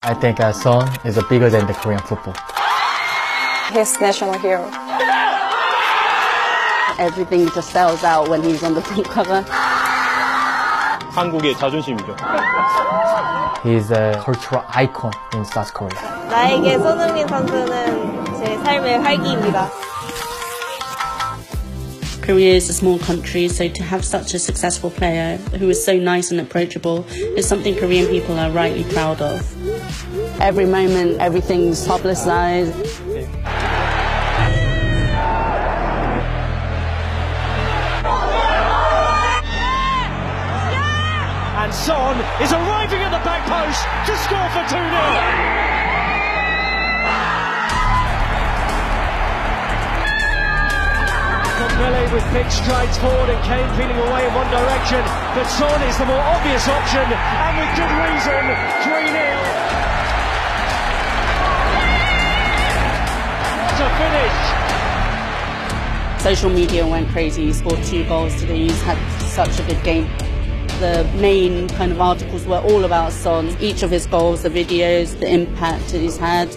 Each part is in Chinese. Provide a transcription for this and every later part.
I think Son is bigger than the Korean football. He's national hero. Everything just sells out when he's on the front cover. 한국의 자존심이죠. He's a cultural icon in South Korea. 나에게 손흥민 선수는 제 삶의 활기입니다. Korea is a small country, so to have such a successful player who is so nice and approachable is something Korean people are rightly proud of. Every moment, everything's publicized. And Son is arriving at the back post to score for 2-0. Mele with big strides forward and Kane peeling away in one direction, but Son is the more obvious option, and with good reason, 3-0. To finish. Social media went crazy. He scored 2 goals today. He's had such a good game. The main kind of articles were all about Son, each of his goals, the videos, the impact that he's had.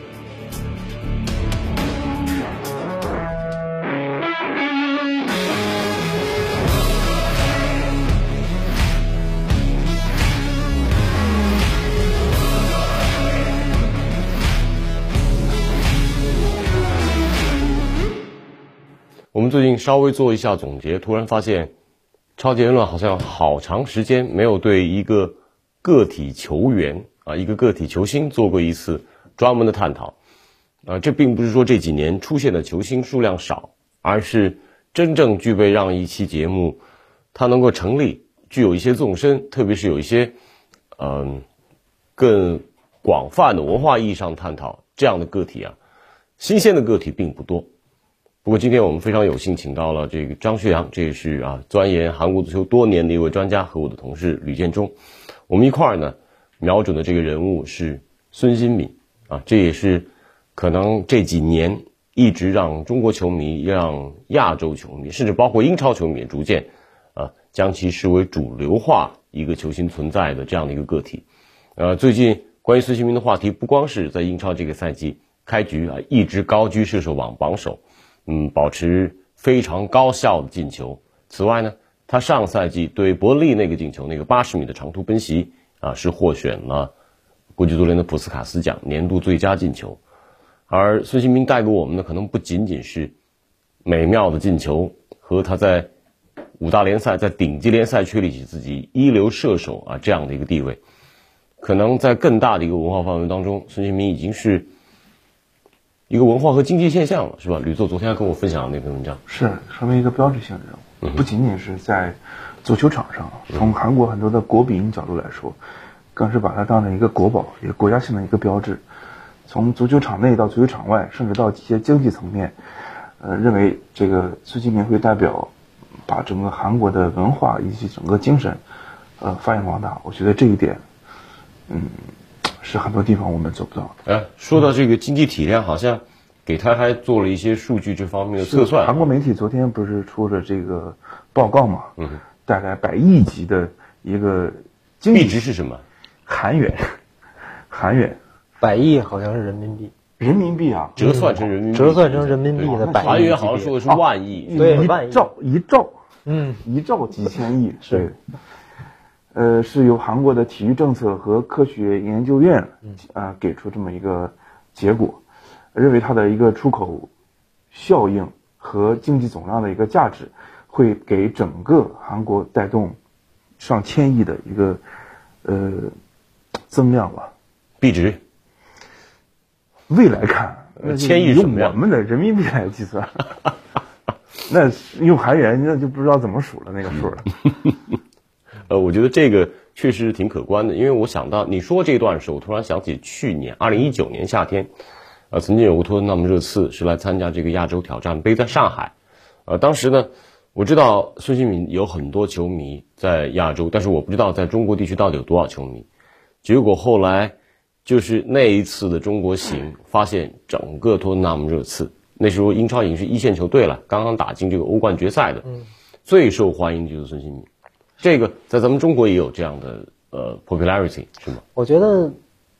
我们最近稍微做一下总结，突然发现超级言论好像好长时间没有对一个个体球员一个个体球星做过一次专门的探讨。这并不是说这几年出现的球星数量少，而是真正具备让一期节目它能够成立，具有一些纵深，特别是有一些更广泛的文化意义上探讨这样的个体新鲜的个体并不多。不过今天我们非常有幸请到了这个张学良，这也是钻研韩国足球多年的一位专家，和我的同事吕建中，我们一块儿呢瞄准的这个人物是孙兴敏这也是可能这几年一直让中国球迷、让亚洲球迷，甚至包括英超球迷逐渐将其视为主流化一个球星存在的这样的一个个体。最近关于孙兴民的话题不光是在英超这个赛季开局一直高居射手榜榜首，保持非常高效的进球。此外呢，他上赛季对伯恩利那个进球，那个80米的长途奔袭是获选了国际足联的普斯卡斯奖年度最佳进球。而孙兴民带给我们的可能不仅仅是美妙的进球和他在5大联赛、在顶级联赛确立起自己一流射手这样的一个地位，可能在更大的一个文化范围当中，孙兴民已经是一个文化和经济现象了，是吧？吕作昨天跟我分享的那篇文章是成为一个标志性人物，不仅仅是在足球场上，从韩国很多的国民角度来说，更是把它当成一个国宝，一个国家性的一个标志。从足球场内到足球场外，甚至到一些经济层面，认为这个孙兴民会代表把整个韩国的文化以及整个精神发扬光大。我觉得这一点是很多地方我们做不到的。 说到这个经济体量，好像给他还做了一些数据这方面的测算。 韩国媒体昨天不是出了这个报告嘛？大概100亿级的一个经济币值是什么？ 韩元 100亿好像是人民币。 人民币折算成人民币， 折算成人民币的100亿。 韩元好像说的是万亿， 对， 一兆几千亿，是。是由韩国的体育政策和科学研究院给出这么一个结果，认为它的一个出口效应和经济总量的一个价值会给整个韩国带动上千亿的一个增量吧。 币值未来看千亿什么用我们的人民币来计算那用韩元那就不知道怎么数了那个数了我觉得这个确实挺可观的，因为我想到你说这段的时候，我突然想起去年2019年夏天，曾经有个托特纳姆热刺是来参加这个亚洲挑战杯，在上海。当时呢，我知道孙兴民有很多球迷在亚洲，但是我不知道在中国地区到底有多少球迷。结果后来就是那一次的中国行，发现整个托特纳姆热刺，那时候英超已经是一线球队了，刚刚打进这个欧冠决赛的，最受欢迎的就是孙兴民。这个在咱们中国也有这样的popularity 是吗？ 我觉得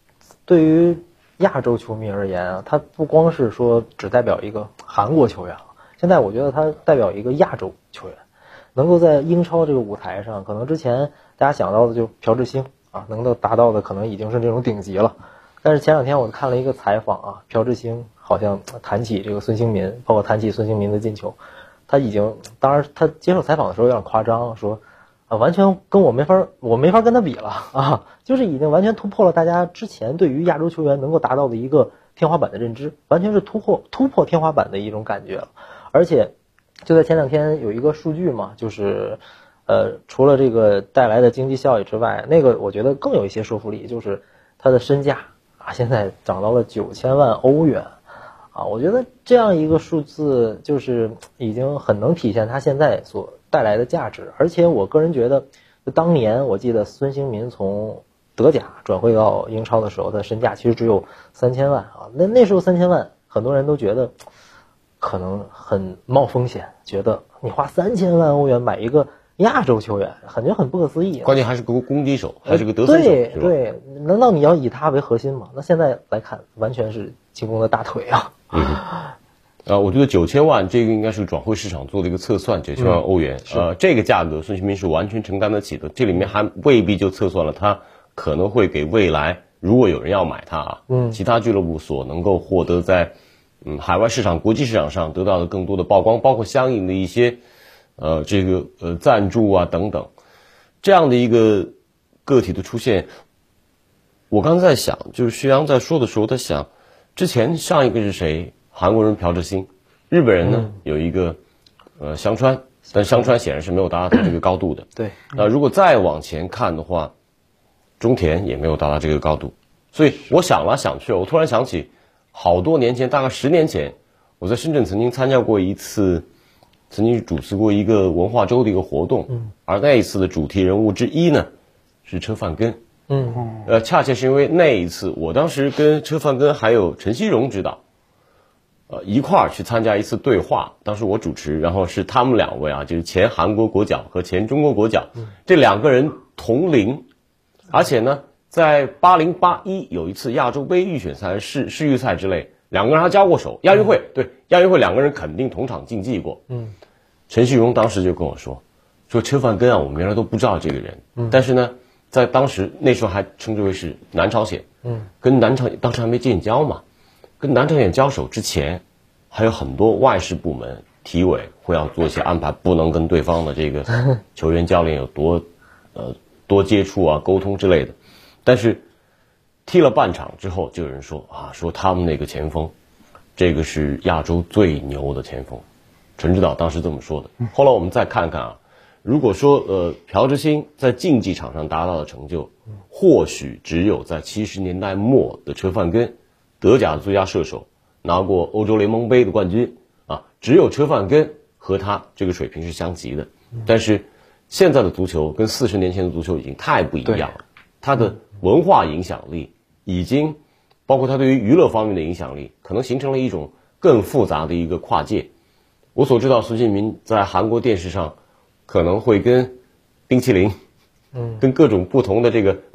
对于亚洲球迷而言啊，他不光是说只代表一个韩国球员了，现在我觉得他代表一个亚洲球员，能够在英超这个舞台上，可能之前大家想到的就朴智星啊，能够达到的可能已经是这种顶级了。但是前两天我看了一个采访啊，朴智星好像谈起这个孙兴民，包括谈起孙兴民的进球，他已经，当然他接受采访的时候有点夸张，说完全跟我没法跟他比了啊，就是已经完全突破了大家之前对于亚洲球员能够达到的一个天花板的认知，完全是突破天花板的一种感觉了。而且就在前两天有一个数据嘛，就是除了这个带来的经济效益之外，那个我觉得更有一些说服力，就是他的身价啊，现在涨到了9000万欧元啊，我觉得这样一个数字就是已经很能体现他现在所带来的价值。而且我个人觉得，当年我记得孙兴民从德甲转会到英超的时候，他的身价其实只有3000万啊，那时候3000万很多人都觉得可能很冒风险，觉得你花3000万欧元买一个亚洲球员，感觉很不可思议。关键还是个攻击手，还是个得分手。 对，难道你要以他为核心吗？那现在来看，完全是进攻的大腿啊。 我觉得9000万这个应该是转会市场做的一个测算，9000万欧元。这个价格孙兴民是完全承担得起的。这里面还未必就测算了他可能会给未来，如果有人要买他啊，其他俱乐部所能够获得在海外市场、国际市场上得到的更多的曝光，包括相应的一些赞助啊等等，这样的一个个体的出现，我刚才在想，就是薛洋在说的时候，在想之前上一个是谁？韩国人朴智星，日本人呢有一个香川，但香川显然是没有达到他这个高度的。 对， 如果再往前看的话，中田也没有达到这个高度。所以我想来想去，我突然想起好多年前，大概10年前，我在深圳曾经参加过一次，曾经主持过一个文化周的一个活动，而那一次的主题人物之一呢是车范根。恰恰是因为那一次，我当时跟车范根还有陈锡荣指导，一块儿去参加一次对话，当时我主持，然后是他们两位啊，就是前韩国国脚和前中国国脚，这两个人同龄，而且呢，在80、81有一次亚洲杯预选赛、世预赛之类，两个人还交过手。亚运会两个人肯定同场竞技过。陈锡荣当时就跟我说车范根啊，我们原来都不知道这个人，但是呢，在当时那时候还称之为是南朝鲜，跟南朝鲜当时还没建交嘛。跟南朝鲜交手之前，还有很多外事部门、体委会要做一些安排，不能跟对方的这个球员、教练有多接触啊、沟通之类的。但是踢了半场之后，就有人说他们那个前锋，这个是亚洲最牛的前锋。陈指导当时这么说的。后来我们再看看啊，如果说朴智星在竞技场上达到的成就，或许只有在70年代末的车范根。德甲的最佳射手，拿过欧洲联盟杯的冠军啊，只有车范根和他这个水平是相及的。但是现在的足球跟40年前的足球已经太不一样了，他的文化影响力已经包括他对于娱乐方面的影响力，可能形成了一种更复杂的一个跨界。我所知道孙兴民在韩国电视上可能会跟冰淇淋，跟各种不同的这个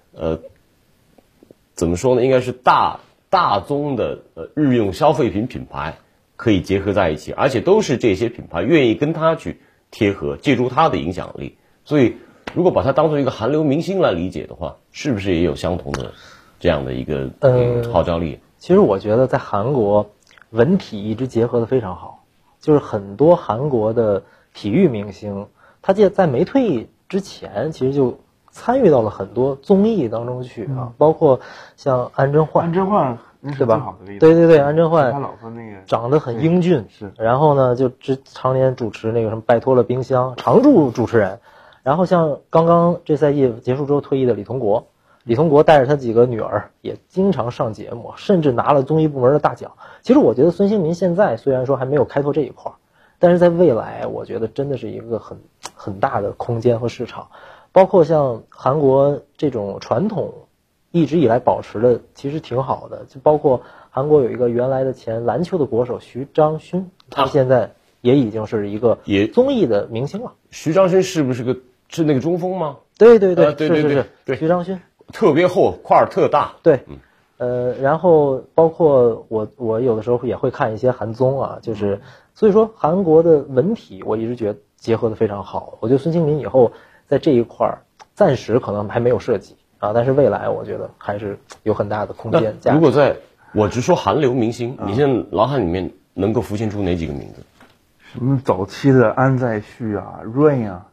怎么说呢，应该是大宗的日用消费品品牌可以结合在一起，而且都是这些品牌愿意跟他去贴合，借助他的影响力。所以如果把它当做一个韩流明星来理解的话，是不是也有相同的这样的一个号召力？ 其实我觉得在韩国文体一直结合的非常好，就是很多韩国的体育明星，他在没退役之前其实就参与到了很多综艺当中去啊，包括像安贞焕，对吧？对，安贞焕，他老婆那个长得很英俊，是，然后呢就常年主持那个什么拜托了冰箱，常驻主持人。然后像刚刚这赛季结束之后退役的李同国带着他几个女儿也经常上节目，甚至拿了综艺部门的大奖。其实我觉得孙兴民现在虽然说还没有开拓这一块，但是在未来我觉得真的是一个很大的空间和市场。包括像韩国这种传统一直以来保持的其实挺好的，就包括韩国有一个原来的前篮球的国手徐章勋，他现在也已经是一个综艺的明星了。 徐章勋是不是是那个中锋吗？ 对，是徐章勋， 特别厚，块儿特大。 对， 然后包括我有的时候也会看一些韩综啊，就是所以说韩国的文体我一直觉得结合的非常好。我觉得孙兴民以后在这一块暂时可能还没有涉及啊，但是未来我觉得还是有很大的空间。 如果我只说韩流明星，你现在脑海里面能够浮现出哪几个名字？ 什么早期的安在旭啊 ，Rain 啊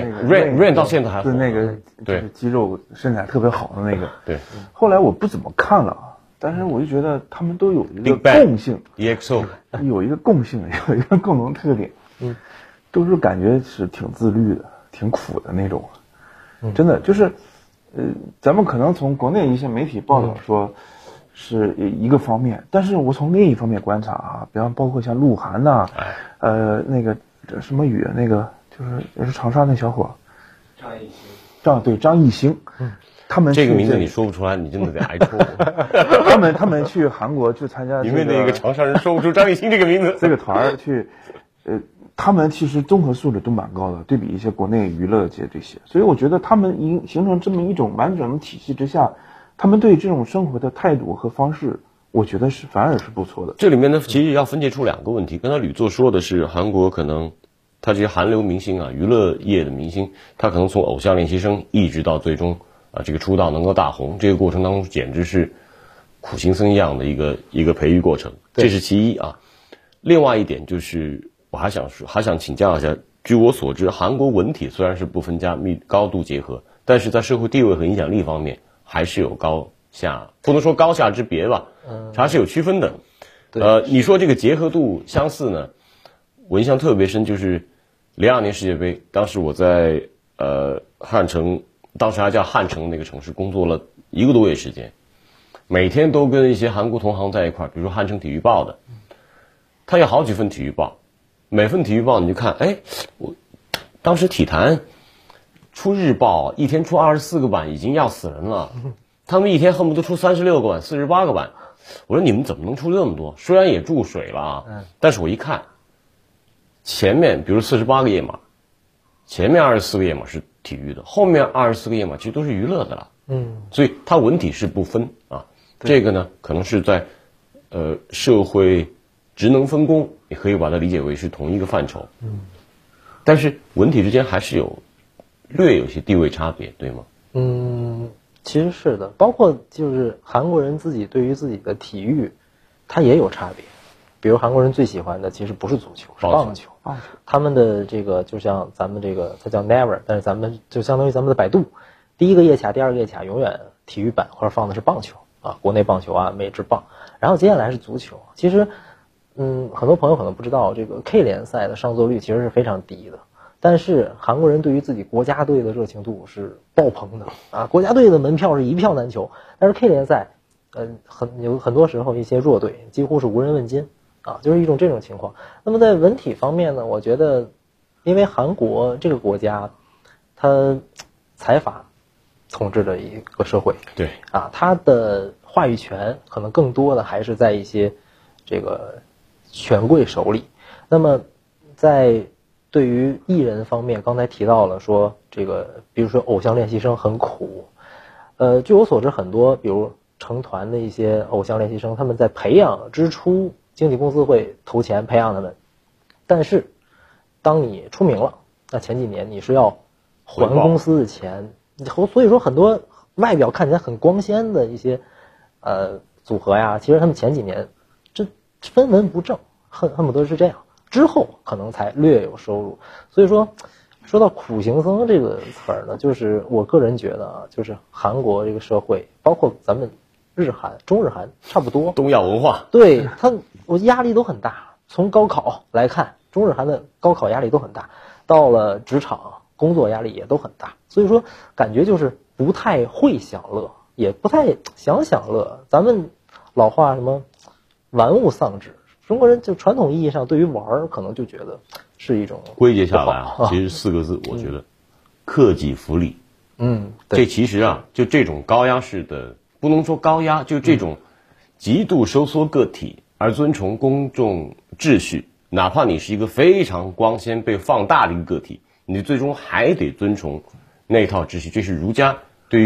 ，Rain 到现在还是那个就是肌肉身材特别好的那个。 对。 后来我不怎么看了啊，但是我就觉得他们都有一个共性 ，EXO 有一个共性，有一个共同特点，都是感觉是挺自律的，挺苦的那种。真的就是，咱们可能从国内一些媒体报道说。是一个方面，但是我从另一方面观察啊，比方包括像鹿晗呐，那个什么宇，那个就是也是长沙那小伙，张艺兴，他们这个名字你说不出来，你真的得挨抽。 他们去韩国去参加， 因为那个长沙人说不出张艺兴这个名字， 这个团去，他们其实综合素质都蛮高的，对比一些国内娱乐界这些，所以我觉得他们形成这么一种完整的体系之下。他们对这种生活的态度和方式，我觉得反而是不错的。 这里面呢，其实要分解出两个问题。刚才吕作说的是，韩国可能他这些韩流明星啊，娱乐业的明星，他可能从偶像练习生一直到最终这个出道能够大红，这个过程当中简直是苦行僧一样的一个培育过程，这是其一啊。另外一点就是，我还想请教一下，据我所知，韩国文体虽然是不分家，高度结合，但是在社会地位和影响力方面。还是有高下，不能说高下之别吧，还是有区分的。你说这个结合度相似呢，我印象特别深，就是02年世界杯，当时我在汉城，当时还叫汉城那个城市工作了1个多月时间，每天都跟一些韩国同行在一块儿，比如说汉城体育报的，他有好几份体育报，每份体育报你就看，我当时体坛。出日报一天出24个版已经要死人了，他们一天恨不得出36个版、48个版。我说你们怎么能出这么多？虽然也注水了，但是我一看，前面比如48个页码，前面24个页码是体育的，后面24个页码其实都是娱乐的了。所以它文体是不分啊。这个呢，可能是在社会职能分工，你可以把它理解为是同一个范畴。但是文体之间还是略有些地位差别，对吗？ 其实是的，包括就是韩国人自己对于自己的体育，他也有差别。比如韩国人最喜欢的其实不是足球，是棒球。他们的这个就像咱们这个，它叫 Never， 但是咱们就相当于咱们的百度，第一个页卡、第二个页卡永远体育版或者放的是棒球啊，国内棒球啊，美职棒，然后接下来是足球。其实，很多朋友可能不知道，这个 K 联赛的上座率其实是非常低的。但是韩国人对于自己国家队的热情度是爆棚的啊！国家队的门票是一票难求，但是 K 联赛，有很多时候一些弱队几乎是无人问津啊，就是一种这种情况。那么在文体方面呢，我觉得，因为韩国这个国家，它财阀统治的一个社会， 对啊，它的话语权可能更多的还是在一些这个权贵手里。那么在对于艺人方面，刚才提到了说这个，比如说偶像练习生很苦，据我所知，很多比如成团的一些偶像练习生，他们在培养之初，经纪公司会投钱培养他们，但是当你出名了，那前几年你是要还公司的钱，所以说很多外表看起来很光鲜的一些组合呀，其实他们前几年这分文不挣，恨不得是这样。之后可能才略有收入，所以说到苦行僧这个词儿呢，就是我个人觉得啊，就是韩国这个社会，包括咱们日韩、中日韩差不多， 东亚文化， 对我压力都很大。从高考来看，中日韩的高考压力都很大，到了职场工作压力也都很大，所以说感觉就是不太会享乐，也不太想享乐。咱们老话什么玩物丧志。中国人就传统意义上对于玩可能就觉得是一种归结下来啊，其实4个字，我觉得克己复礼。这其实啊，就这种高压式的，不能说高压，就这种极度收缩个体而遵从公众秩序，哪怕你是一个非常光鲜被放大的一个个体，你最终还得遵从那套秩序。这是儒家对于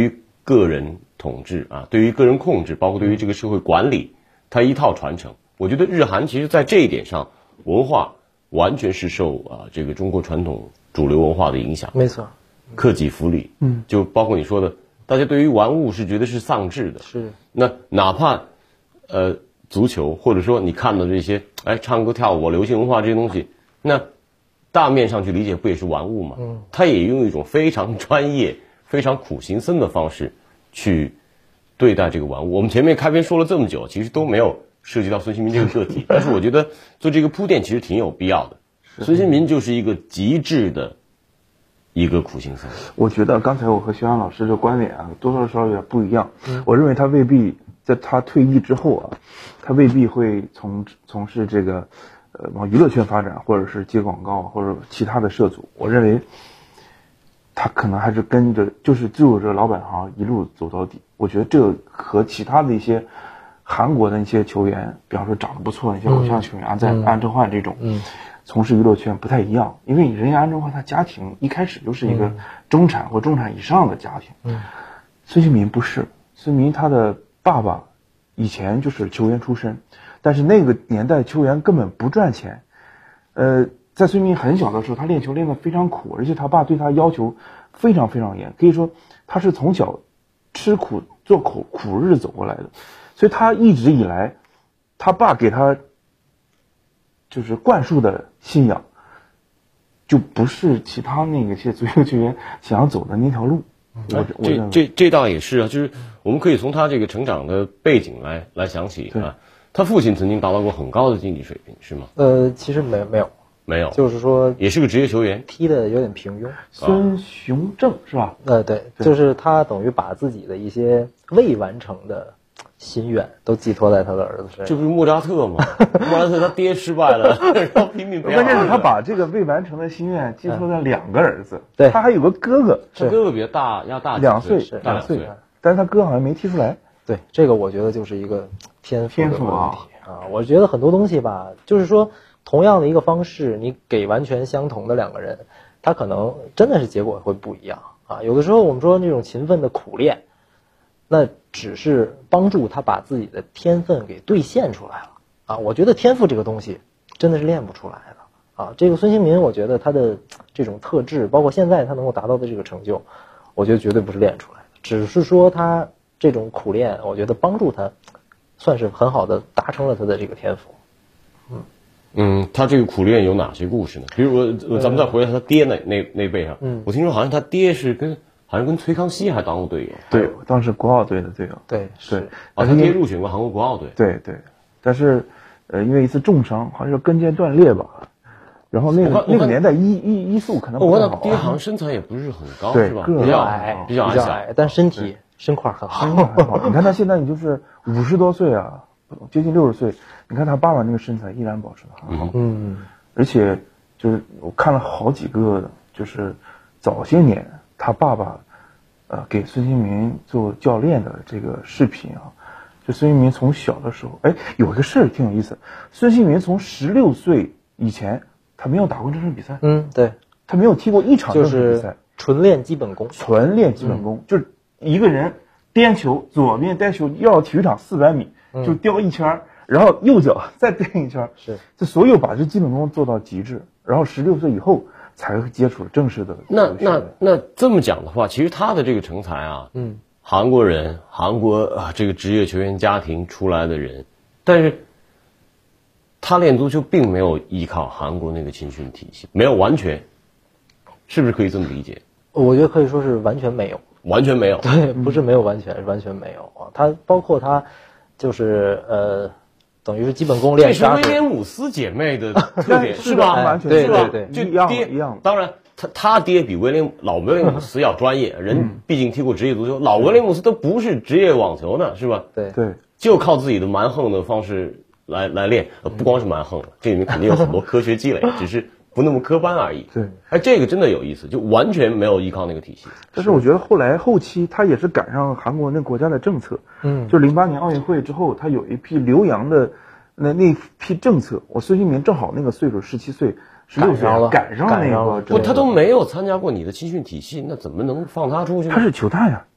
个人统治啊，对于个人控制，包括对于这个社会管理，它一套传承。我觉得日韩其实在这一点上，文化完全是受这个中国传统主流文化的影响。 没错， 克己复礼，就包括你说的，大家对于玩物是觉得是丧志的。 是。 那哪怕足球，或者说你看到这些唱歌跳舞、流行文化这些东西，那大面上去理解不也是玩物吗？他也用一种非常专业、非常苦行僧的方式去对待这个玩物。我们前面开篇说了这么久，其实都没有涉及到孙兴民这个个体，但是我觉得做这个铺垫其实挺有必要的。孙兴民就是一个极致的一个苦行僧。 我觉得刚才我和徐阳老师的观点啊，多多少少有点不一样。我认为他未必在他退役之后啊，他未必会从事这个往娱乐圈发展，或者是接广告，或者其他的涉足。我认为他可能还是跟着就是这个老本行一路走到底。我觉得这和其他的一些韩国的一些球员，比方说长得不错的一些偶像球员，在安正焕这种从事娱乐圈不太一样，因为人家安正焕他家庭一开始就是一个中产或中产以上的家庭。孙兴民不是，孙兴民他的爸爸以前就是球员出身，但是那个年代球员根本不赚钱。在孙兴民很小的时候，他练球练得非常苦，而且他爸对他要求非常非常严，可以说他是从小吃苦做苦日子走过来的。所以他一直以来，他爸给他就是灌输的信仰，就不是其他那个些足球球员想要走的那条路。 这倒也是啊，就是我们可以从他这个成长的背景来想起啊。他父亲曾经达到过很高的竞技水平，是吗？ 其实没有，就是说也是个职业球员， 踢的有点平庸。 孙雄正是吧？ 对，就是他等于把自己的一些未完成的心愿都寄托在他的儿子身上。 这不是莫扎特吗？莫扎特他爹失败了，然后拼命培养。 关键是他把这个未完成的心愿寄托在两个儿子， 对， 他还有个哥哥， 他哥哥比他大 2岁，但是他哥好像没踢出来。 对，这个我觉得就是一个天赋的问题啊。 我觉得很多东西吧，就是说同样的一个方式，你给完全相同的两个人，他可能真的是结果会不一样啊。有的时候我们说那种勤奋的苦练，那只是帮助他把自己的天分给兑现出来了啊。我觉得天赋这个东西真的是练不出来的啊。这个孙兴民，我觉得他的这种特质，包括现在他能够达到的这个成就，我觉得绝对不是练出来的，只是说他这种苦练，我觉得帮助他算是很好的达成了他的这个天赋。 他这个苦练有哪些故事呢？比如咱们再回到他爹那辈上，我听说好像他爹是跟崔康熙还当过队友。 对，当时国奥队的队友。 对，是。 他爹入选过韩国国奥队。 对，但是因为一次重伤，好像是跟腱断裂吧，然后那个年代医术可能不太好。 我看他爹好像身材也不是很高， 对， 是吧？ 比较矮，但身块很好。 你看他现在，你就是50多岁啊，接近60岁，你看他爸爸那个身材依然保持得很好。而且就是我看了好几个，就是早些年他爸爸给孙兴民做教练的这个视频啊。就孙兴民从小的时候，有一个事儿挺有意思。孙兴民从16岁以前，他没有打过正式比赛。 对， 他没有踢过一场正式比赛， 纯练基本功。 就是一个人颠球，左边颠球要体育场400米，就颠一圈，然后右脚再颠一圈， 是， 这所有把这基本功做到极致，然后16岁以后才接触正式的。 那这么讲的话，其实他的这个成才啊，韩国这个职业球员家庭出来的人，但是他练足球并没有依靠韩国那个青训体系，没有完全，是不是可以这么理解？ 我觉得可以说是完全没有。 完全没有， 对，不是没有完全，是完全没有啊。他包括他就是等于是基本功练。 这是威廉姆斯姐妹的特点是吧？ 完全对， 就一样。 当然，他爹比老威廉姆斯要专业，人毕竟踢过职业足球，老威廉姆斯都不是职业网球呢，是吧？ 对， 就靠自己的蛮横的方式来练，不光是蛮横了，这里面肯定有很多科学积累，只是不那么科班而已。 对， 这个真的有意思，就完全没有依靠那个体系。 但是我觉得后期他也是赶上韩国那国家的政策，就08年奥运会之后，他有一批留洋的那批政策，我孙兴民正好那个岁数17岁16岁赶上那个， 他都没有参加过你的青训体系，那怎么能放他出去呢？ 他是球探呀，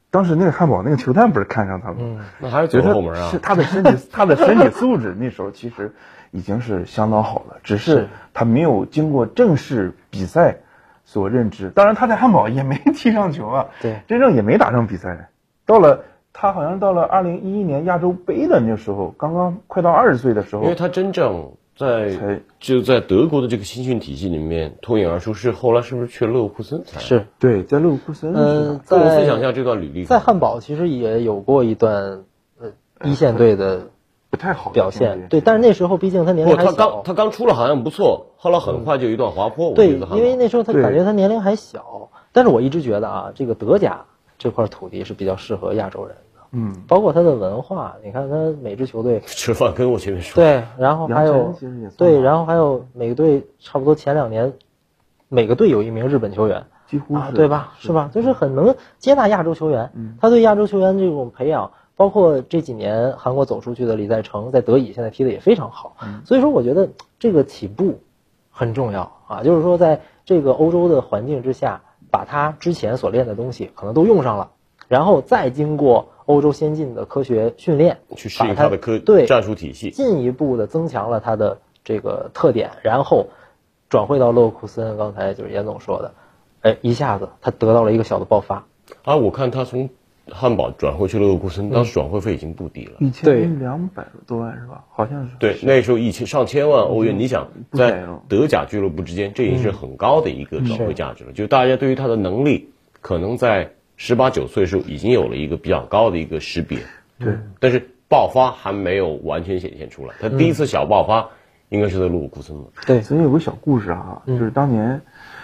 当时那个汉堡那个球探不是看上他们， 那还是觉得走后门啊。 是他的身体素质那时候其实已经是相当好了，只是他没有经过正式比赛所认知。当然他在汉堡也没踢上球啊， 对， 真正也没打上比赛。他好像到了2011年亚洲杯的那时候，刚刚快到20岁的时候， 因为他真正就在德国的这个青训体系里面脱颖而出，是后来是不是去了勒沃库森才？ 是对，在勒沃库森。 跟我分享一下这段履历。 在汉堡其实也有过一段一线队的不太好表现，对，但是那时候毕竟他年龄还小， 他刚出来好像不错，后来很快就有一段滑坡。 对，因为那时候他感觉他年龄还小，但是我一直觉得啊，这个德甲这块土地是比较适合亚洲人的，包括他的文化，你看他每支球队吃饭跟我前面说， 对，然后还有对，然后还有每个队差不多前2年，每个队有一名日本球员， 几乎是对吧？是吧？就是很能接纳亚洲球员，他对亚洲球员这种培养。包括这几年韩国走出去的李在成，在德乙现在踢得也非常好，所以说我觉得这个起步很重要啊，就是说在这个欧洲的环境之下，把他之前所练的东西可能都用上了，然后再经过欧洲先进的科学训练， 去适应他的战术体系， 进一步的增强了他的这个特点，然后转会到勒沃库森。刚才就是严总说的，一下子他得到了一个小的爆发啊！我看他从汉堡转会去勒沃库森，当时转会费已经不低了 ，1200多万是吧？好像是。 对，那时候上千万欧元，你想在德甲俱乐部之间，这已经是很高的一个转会价值了。就大家对于他的能力，可能在18、19岁的时候已经有了一个比较高的一个识别。 对， 但是爆发还没有完全显现出来。他第一次小爆发应该是在勒沃库森了。 对， 所以有个小故事啊，就是当年，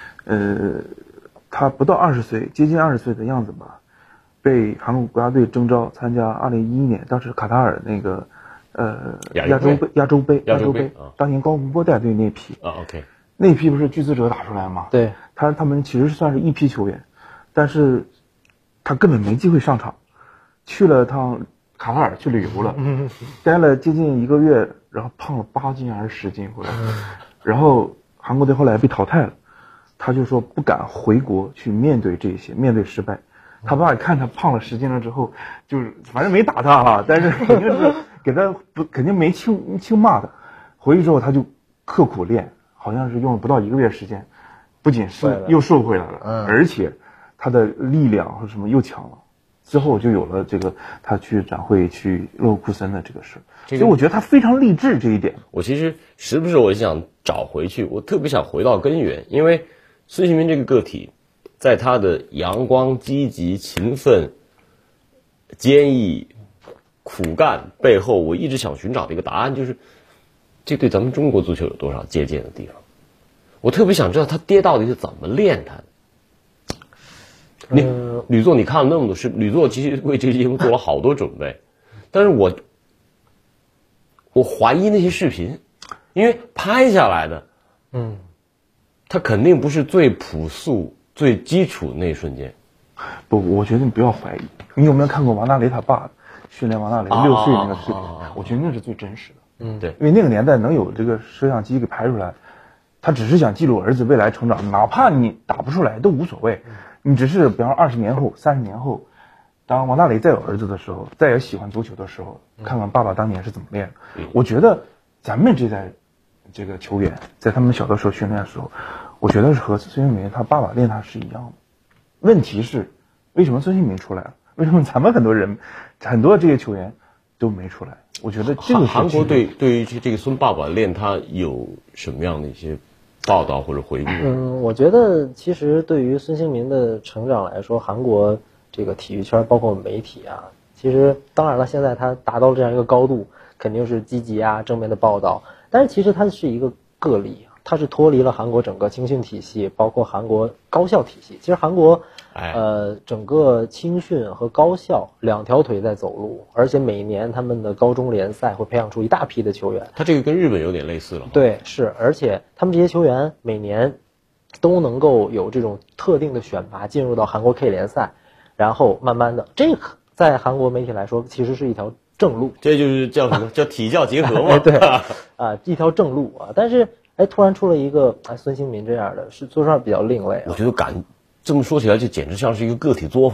他不到20岁，接近20岁的样子吧。被韩国国家队征召参加2011年，当时卡塔尔那个亚洲杯，当年高洪波带队那批 ，OK， 那批不是巨资者打出来吗？ 对， 他们其实算是一批球员，但是他根本没机会上场，去了趟卡塔尔去旅游了，待了接近1个月，然后胖了8斤还是10斤回来，然后韩国队后来被淘汰了，他就说不敢回国去面对这些，面对失败。他爸看他胖了10斤了之后，就是反正没打他哈，但是肯定是给他肯定没轻骂他。回去之后他就刻苦练，好像是用了不到1个月时间，不仅是又瘦回来了，而且他的力量和什么又强了。之后就有了这个他去转会去勒沃库森的这个事，所以我觉得他非常励志这一点。 我其实时不时我想找回去，我特别想回到根源，因为孙兴民这个个体。在他的阳光、积极、勤奋、坚毅、苦干背后，我一直想寻找的一个答案，就是这对咱们中国足球有多少借鉴的地方？我特别想知道他爹到底是怎么练他的。吕作，你看了那么多事，吕作其实为这个节目做了好多准备，但是我怀疑那些视频，因为拍下来的，他肯定不是最朴素。最基础的那一瞬间， 不，我觉得你不要怀疑。你有没有看过王大雷他爸训练王大雷6岁那个视频？我觉得那是最真实的。 对， 因为那个年代能有这个摄像机给拍出来，他只是想记录儿子未来成长，哪怕你打不出来都无所谓。你只是比方说20年后、30年后，当王大雷再有儿子的时候，再也喜欢足球的时候，看看爸爸当年是怎么练的。我觉得咱们这代这个球员在他们小的时候训练的时候。我觉得是和孙兴民他爸爸练他是一样的，问题是为什么孙兴民出来了？为什么咱们很多这些球员都没出来？我觉得这个是韩国对于这个孙爸爸练他有什么样的一些报道或者回顾？ 我觉得其实对于孙兴民的成长来说，韩国这个体育圈包括媒体啊，其实当然了，现在他达到了这样一个高度，肯定是积极啊正面的报道，但是其实他是一个个例。它是脱离了韩国整个青训体系，包括韩国高校体系。其实韩国，整个青训和高校2条腿在走路，而且每年他们的高中联赛会培养出一大批的球员。 他这个跟日本有点类似了。 对，是，而且他们这些球员每年都能够有这种特定的选拔进入到韩国 K 联赛，然后慢慢的，这个在韩国媒体来说其实是一条正路。 这就是叫什么？叫体教结合嘛。 对，一条正路啊，但是。突然出了一个孙兴民这样的，是说实话比较另类。 我觉得这么说起来，就简直像是一个个体作坊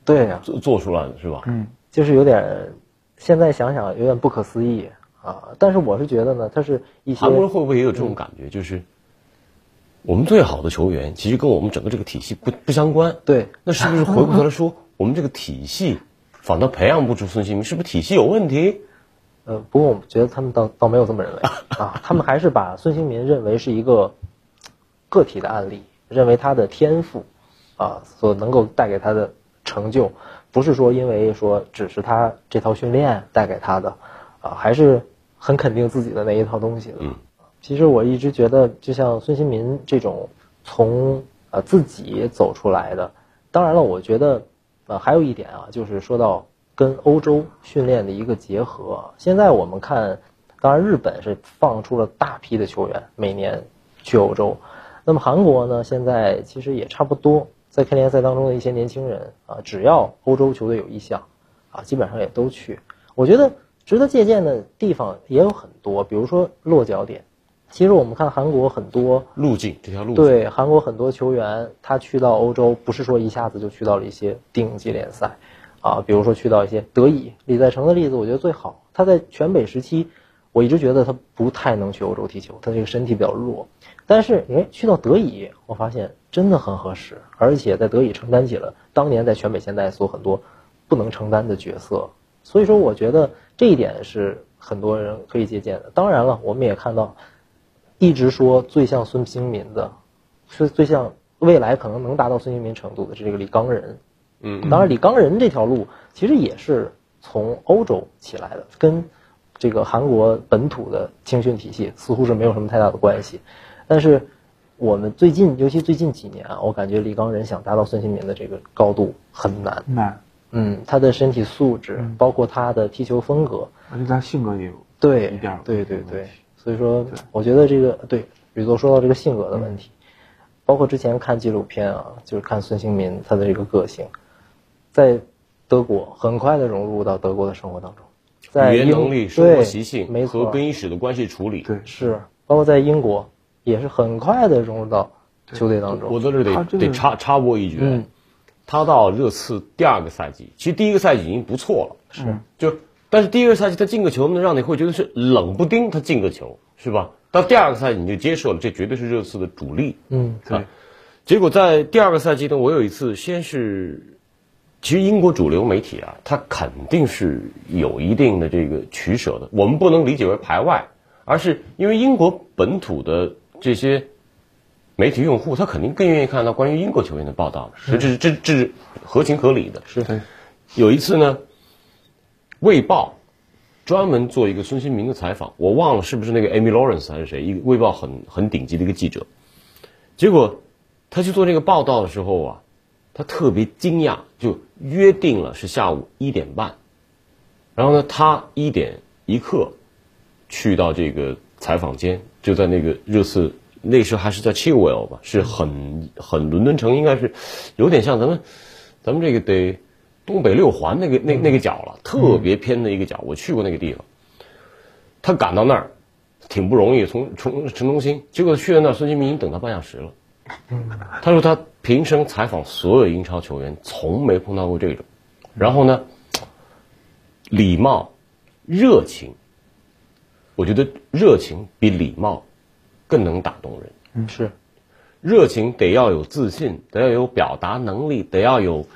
对呀， 做出来的是吧？ 就是有点，现在想想有点不可思议啊。但是我是觉得呢，它是一些韩国人会不会也有这种感觉，就是我们最好的球员其实跟我们整个这个体系不相关。 对， 那是不是回过头来说，我们这个体系反倒培养不出孙兴民，是不是体系有问题？ 不过我觉得他们倒没有这么认为啊，他们还是把孙兴民认为是一个个体的案例，认为他的天赋啊所能够带给他的成就，不是说因为说只是他这套训练带给他的啊，还是很肯定自己的那一套东西的。其实我一直觉得，就像孙兴民这种从自己走出来的，当然了，我觉得还有一点啊，就是说到跟欧洲训练的一个结合。现在我们看，当然日本是放出了大批的球员每年去欧洲，那么韩国呢，现在其实也差不多，在 K 联赛当中的一些年轻人啊，只要欧洲球队有意向啊，基本上也都去。我觉得值得借鉴的地方也有很多，比如说落脚点。其实我们看韩国很多路径，这条路径， 对韩国很多球员，他去到欧洲，不是说一下子就去到了一些顶级联赛啊，比如说去到一些德乙，李在成的例子我觉得最好。他在全北时期，我一直觉得他不太能去欧洲踢球，他这个身体比较弱。但是去到德乙，我发现真的很合适，而且在德乙承担起了当年在全北现代所很多不能承担的角色。所以说，我觉得这一点是很多人可以借鉴的。当然了，我们也看到，一直说最像孙兴民的，是最像未来可能能达到孙兴民程度的是这个李刚仁。当然李刚仁这条路其实也是从欧洲起来的，跟这个韩国本土的青训体系似乎是没有什么太大的关系。但是我们最近，尤其最近几年啊，我感觉李刚仁想达到孙兴民的这个高度很难。他的身体素质，包括他的踢球风格， 而且他性格也有对一点对，所以说我觉得这个对吕作说到这个性格的问题，包括之前看纪录片啊，就是看孙兴民他的这个个性，在德国很快的融入到德国的生活当中，在语言能力、生活习性没错， 和更衣室的关系处理， 对， 是包括在英国也是很快的融入到球队当中。 我在这得插播一句，他到热刺第二个赛季，其实第一个赛季已经不错了，但是第一个赛季他进个球呢，让你会觉得是冷不丁他进个球，是吧？到第二个赛季你就接受了，这绝对是热刺的主力。 对。 结果在第二个赛季呢，我有一次其实英国主流媒体啊，它肯定是有一定的这个取舍的，我们不能理解为排外，而是因为英国本土的这些媒体用户，他肯定更愿意看到关于英国球员的报道，这是合情合理的。 是。 有一次呢，卫报专门做一个孙兴民的采访，我忘了是不是那个 Amy Lawrence 还是谁，一个卫报很顶级的一个记者。结果他去做这个报道的时候啊，他特别惊讶，就约定了是下午1点半，然后呢，他1点1刻去到这个采访间，就在那个热刺，那时候还是在 Chilwell 吧，是很伦敦城，应该是有点像咱们这个得东北6环那个角了，特别偏的一个角，我去过那个地方。他赶到那儿挺不容易，从城中心，结果去了那儿，孙兴民已经等他半小时了。他说他平生采访所有英超球员从没碰到过这种，然后呢，礼貌、热情，我觉得热情比礼貌更能打动人。 是， 热情得要有自信，得要有表达能力，得要有，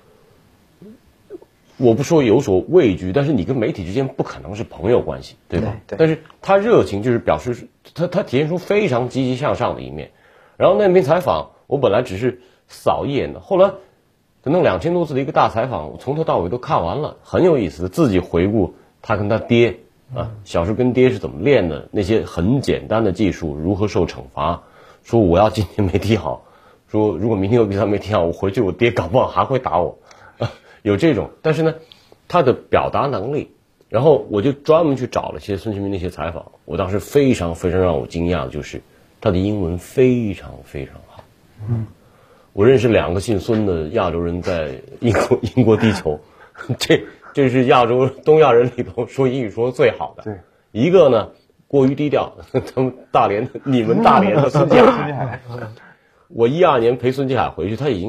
我不说有所畏惧，但是你跟媒体之间不可能是朋友关系，对吧？ 对。 但是他热情就是表示他体现出非常积极向上的一面。然后那篇采访我本来只是扫一眼的，后来可能2000多字的一个大采访，我从头到尾都看完了，很有意思，自己回顾他跟他爹啊，小时候跟爹是怎么练的，那些很简单的技术如何受惩罚，说我要今天没踢好，说如果明天有比赛没踢好，我回去我爹搞不好还会打我，有这种。但是呢，他的表达能力，然后我就专门去找了些孙兴民那些采访，我当时非常非常让我惊讶的就是他的英文非常非常好。我认识2个姓孙的亚洲人在英国踢球，这是东亚人里头说英语说的最好的。 对， 一个呢过于低调，他们你们大连的孙继海。我12年陪孙继海回去，他已经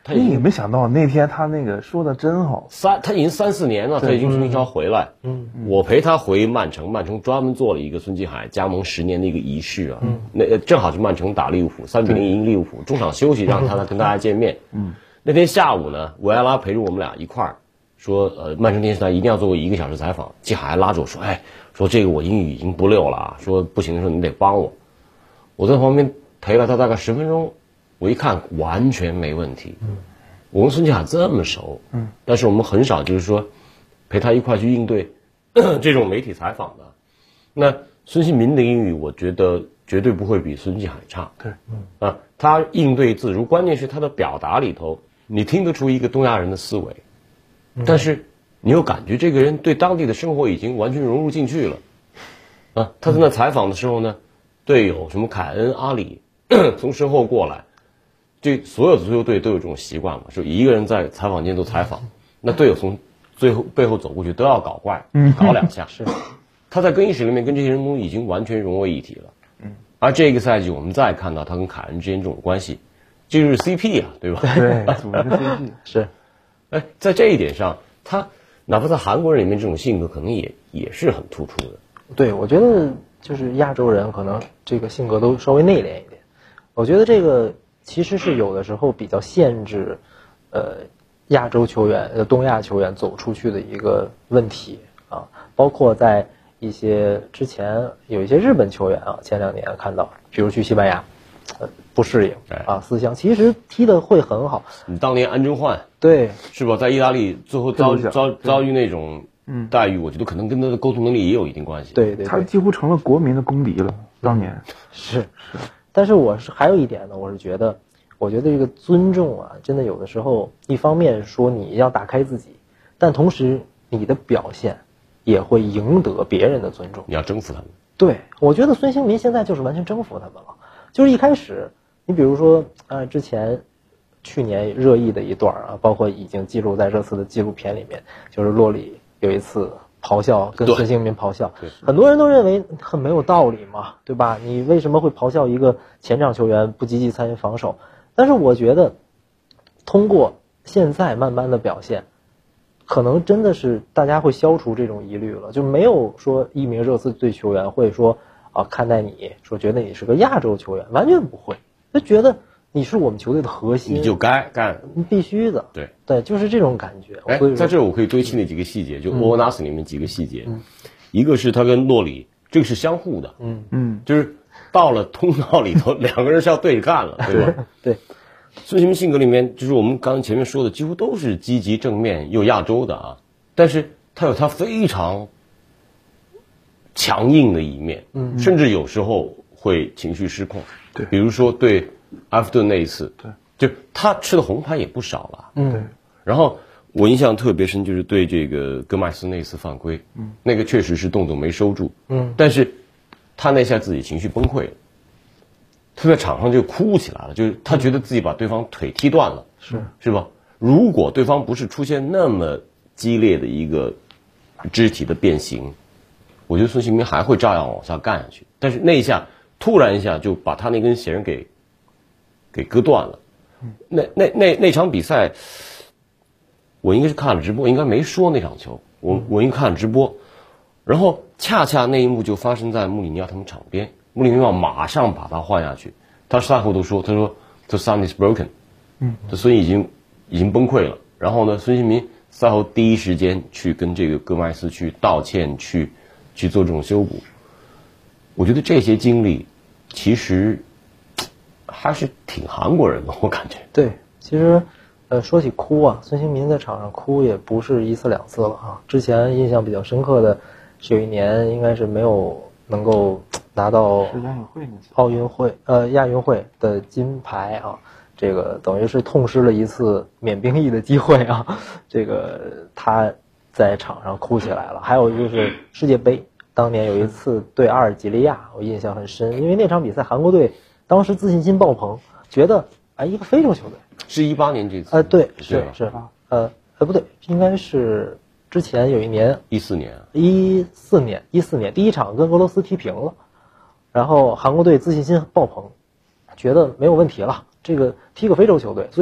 你没想到那天他那个说的真好， 他已经3-4年了，他已经从英超回来。我陪他回曼城，曼城专门做了一个孙继海加盟10年的一个仪式啊。那正好是曼城打利物浦，3-0赢利物浦，中场休息让他跟大家见面。那天下午呢，维埃拉陪着我们俩一块儿说，曼城电视台一定要做个1个小时采访。继海还拉着我说，说这个我英语已经不溜了，说不行的时候你得帮我。我在旁边陪了他大概10分钟，我一看完全没问题。我跟孙继海这么熟，但是我们很少就是说陪他一块去应对这种媒体采访的。那孙兴民的英语，我觉得绝对不会比孙继海差。 对， 他应对自如，关键是他的表达里头，你听得出一个东亚人的思维，但是你又感觉这个人对当地的生活已经完全融入进去了。他在那采访的时候呢，队友什么凯恩、阿里从身后过来，这所有的足球队都有这种习惯嘛，就一个人在采访间做采访，那队友从背后走过去都要搞怪，搞2下。是，他在更衣室里面跟这些人都已经完全融为一体了。而这个赛季我们再看到他跟凯恩之间这种关系，这就是 CP 啊，对吧？ 对，组织 CP 是。 在这一点上，他哪怕在韩国人里面这种性格可能也是很突出的。 对，我觉得就是亚洲人可能这个性格都稍微内敛一点。我觉得这个其实是有的时候比较限制，亚洲球员、东亚球员走出去的一个问题啊。包括在一些之前有一些日本球员啊，前2年看到，比如去西班牙，不适应啊，思乡其实踢得会很好。 你当年安贞焕对是吧，在意大利最后遭遇那种待遇，我觉得可能跟他的沟通能力也有一定关系。 对， 他几乎成了国民的公敌了。当年是，但是还有一点呢，我觉得这个尊重啊，真的有的时候，一方面说你要打开自己，但同时你的表现也会赢得别人的尊重。 你要征服他们。 对，我觉得孙兴民现在就是完全征服他们了。就是一开始，你比如说之前去年热议的一段啊，包括已经记录在这次的纪录片里面，就是洛里有一次咆哮，跟孙兴民咆哮，很多人都认为很没有道理嘛，对吧？你为什么会咆哮一个前场球员不积极参与防守？但是我觉得，通过现在慢慢的表现，可能真的是大家会消除这种疑虑了，就没有说一名热刺队球员会说看待你说觉得你是个亚洲球员，完全不会，就觉得你是我们球队的核心， 你就该干， 你必须的。对，就是这种感觉。 在这儿我可以堆砌那几个细节，就沃纳斯里面几个细节，一个是他跟洛里，这个是相互的，就是到了通道里头，2个人是要对着干了，对吧？ 对。 孙兴民性格里面，就是我们刚刚前面说的，几乎都是积极正面又亚洲的啊，但是他有他非常强硬的一面，甚至有时候会情绪失控。 对， 比如说对埃弗顿那一次，对，就他吃的红牌也不少了。 对。 然后我印象特别深，就是对这个戈麦斯那一次犯规，那个确实是动作没收住，但是他那下自己情绪崩溃了。他在场上就哭起来了，就是他觉得自己把对方腿踢断了，是吧？如果对方不是出现那么激烈的一个肢体的变形，我觉得孙兴民还会照样往下干下去。但是那一下突然一下就把他那根弦给割断了。那场比赛，我应该是看了直播，应该没说那场球，我应该看了直播，然后恰恰那一幕就发生在穆里尼奥他们场边。穆里尼奥马上把他换下去，他赛后都说，他说 The son is broken， 这孙已经崩溃了。然后呢，孙兴民赛后第一时间去跟这个戈麦斯去道歉，去做这种修补。我觉得这些经历其实还是挺韩国人的，我感觉。 对，其实说起哭啊，孙兴民在场上哭也不是1次2次了啊。之前印象比较深刻的是有一年应该是没有能够拿到奥运会亚运会的金牌啊，这个等于是痛失了一次免兵役的机会啊，这个他在场上哭起来了。还有就是世界杯，当年有一次对阿尔及利亚，我印象很深，因为那场比赛韩国队当时自信心爆棚，觉得一个非洲球队是18年这次对，是不对，应该是之前有一年 14年第一场跟俄罗斯踢平了，然后韩国队自信心爆棚，觉得没有问题了，这个踢个非洲球队，所以说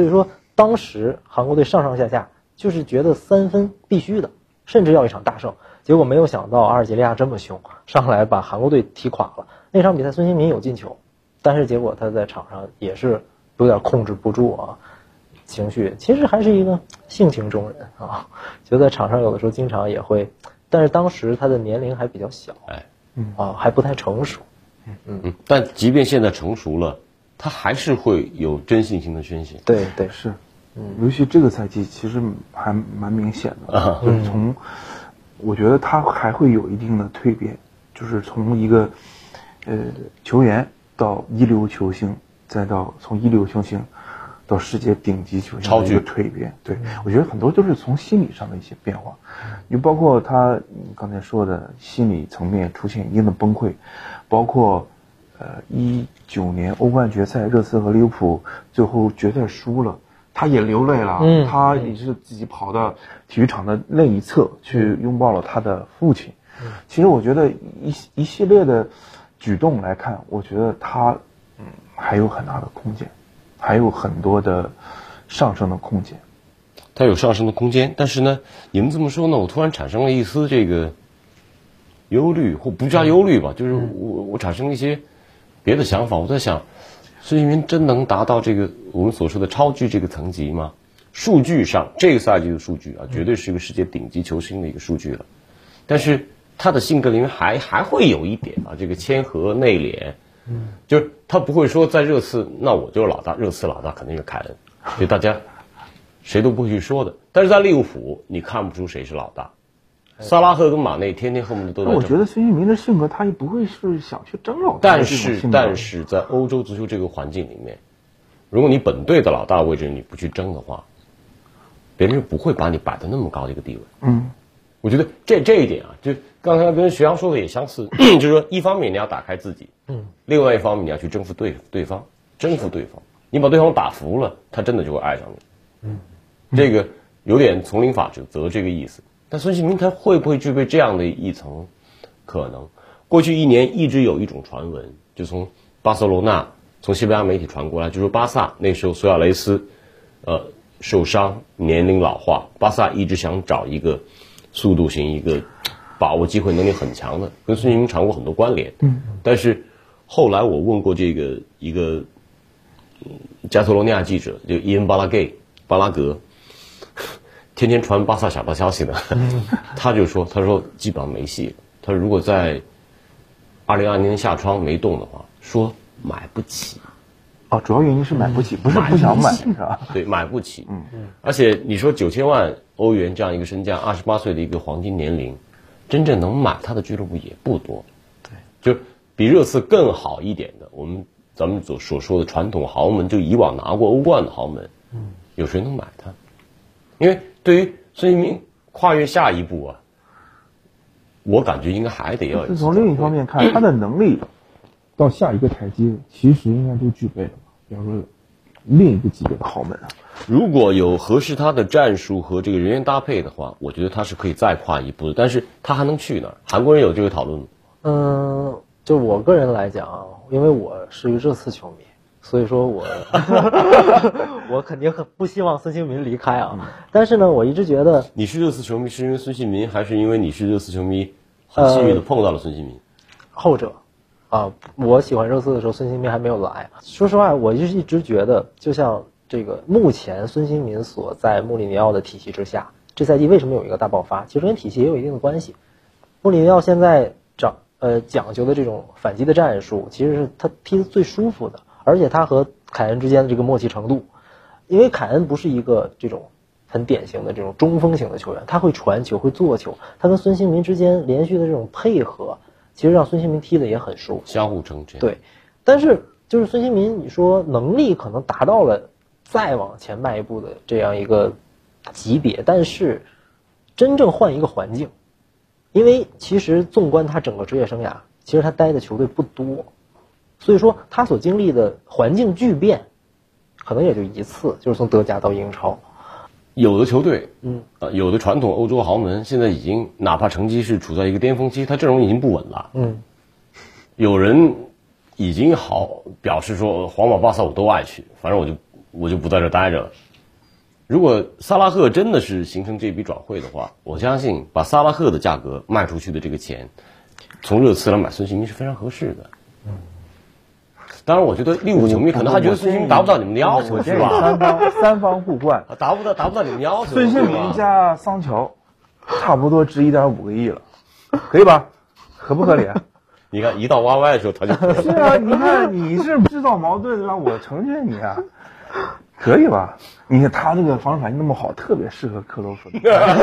当时韩国队上上下下就是觉得3分必须的，甚至要一场大胜。结果没有想到阿尔及利亚这么凶，上来把韩国队踢垮了。那场比赛孙兴民有进球，但是结果他在场上也是有点控制不住啊，情绪其实还是一个性情中人啊，就在场上有的时候经常也会，但是当时他的年龄还比较小，还不太成熟。 但即便现在成熟了，他还是会有真性情的宣泄。 对对是，尤其这个赛季其实还蛮明显的，就是从我觉得他还会有一定的蜕变，就是从一个球员到一流球星，再到从一流球星到世界顶级球星的一个蜕变。对，我觉得很多都是从心理上的一些变化，就包括他刚才说的心理层面出现一定的崩溃，包括19年欧冠决赛热刺和利物浦最后决赛输了，他也流泪了，他也是自己跑到体育场的另一侧去拥抱了他的父亲。其实我觉得一系列的举动来看，我觉得他还有很大的空间，还有很多的上升的空间。 他有上升的空间，但是呢，你们这么说呢，我突然产生了一丝这个忧虑，或不叫忧虑吧，就是我产生了一些别的想法。我在想，孙兴民真能达到这个我们所说的超巨这个层级吗？数据上，这个赛季的数据啊，绝对是一个世界顶级球星的一个数据了。但是他的性格里面还会有一点啊，这个谦和内敛，就是他不会说在热刺，那我就是老大，热刺老大肯定是凯恩，所以大家谁都不会去说的。但是在利物浦，你看不出谁是老大。萨拉赫跟马内天天恨不得都在争。 我觉得孙兴民的性格，他也不会是想去争老大。 但是在欧洲足球这个环境里面，如果你本队的老大位置你不去争的话，别人不会把你摆在那么高的一个地位。我觉得这一点啊，就刚才跟徐阳说的也相似，就是说一方面你要打开自己，另外一方面你要去征服对方，你把对方打服了，他真的就会爱上你。这个有点丛林法则这个意思。但孙兴民他会不会具备这样的一层可能？过去1年一直有一种传闻，就从巴塞罗那，从西班牙媒体传过来，就说巴萨那时候苏亚雷斯受伤，年龄老化，巴萨一直想找一个速度型，一个把握机会能力很强的，跟孙兴民尝过很多关联。但是后来我问过这个一个加泰罗尼亚记者，就伊恩巴拉格，天天传巴萨小道消息的，他说基本上没戏了。他如果在2020年夏窗没动的话，说买不起。 主要原因是买不起，不是不想买，是吧？ 对，买不起。而且你说9000万欧元这样一个身价，28岁的一个黄金年龄，真正能买他的俱乐部也不多。对，就比热刺更好一点的，咱们所说的传统豪门，就以往拿过欧冠的豪门，有谁能买他？因为对于孙兴民跨越下一步啊，我感觉应该还得要。 从另一方面看，他的能力到下一个台阶，其实应该都具备了。比方说，另一个级别的豪门啊， 如果有合适他的战术和这个人员搭配的话，我觉得他是可以再跨一步的。但是他还能去哪儿？韩国人有这个讨论吗？ 就我个人来讲，因为我是一个热刺球迷，所以说我肯定很不希望孙兴民离开啊。但是呢，我一直觉得你是热刺球迷是因为孙兴民，还是因为你是热刺球迷很幸运的碰到了孙兴民？ 后者。我喜欢热刺的时候，孙兴民还没有来。说实话，我一直觉得，就像这个目前孙兴民所在穆里尼奥的体系之下，这赛季为什么有一个大爆发？其实跟体系也有一定的关系。穆里尼奥现在讲究的这种反击的战术，其实是他踢得最舒服的，而且他和凯恩之间的这个默契程度，因为凯恩不是一个这种很典型的这种中锋型的球员，他会传球，会做球，他跟孙兴民之间连续的这种配合，其实让孙兴民踢得也很舒服， 相互成全。 对，但是就是孙兴民，你说能力可能达到了再往前迈一步的这样一个级别，但是真正换一个环境，因为其实纵观他整个职业生涯，其实他待的球队不多，所以说他所经历的环境巨变，可能也就一次，就是从德甲到英超。 有的球队，有的传统欧洲豪门，现在已经哪怕成绩是处在一个巅峰期，他阵容已经不稳了。有人已经表示说，皇马、巴萨我都爱去，反正我就不在这待着了。 如果萨拉赫真的是形成这笔转会的话，我相信把萨拉赫的价格卖出去的这个钱，从热刺来买孙兴民是非常合适的。当然，我觉得利物浦球迷可能还觉得孙兴民达不到你们的要求，是吧？ 三方互换， 达不到你们要求。 孙兴民加桑乔，差不多值1.5个亿了，可以吧？合不合理啊？ 你看，一到 YY 的时候他就是啊，你看你是制造矛盾让我成全你啊，可以吧？你看他这个防守反应那么好，特别适合克洛夫。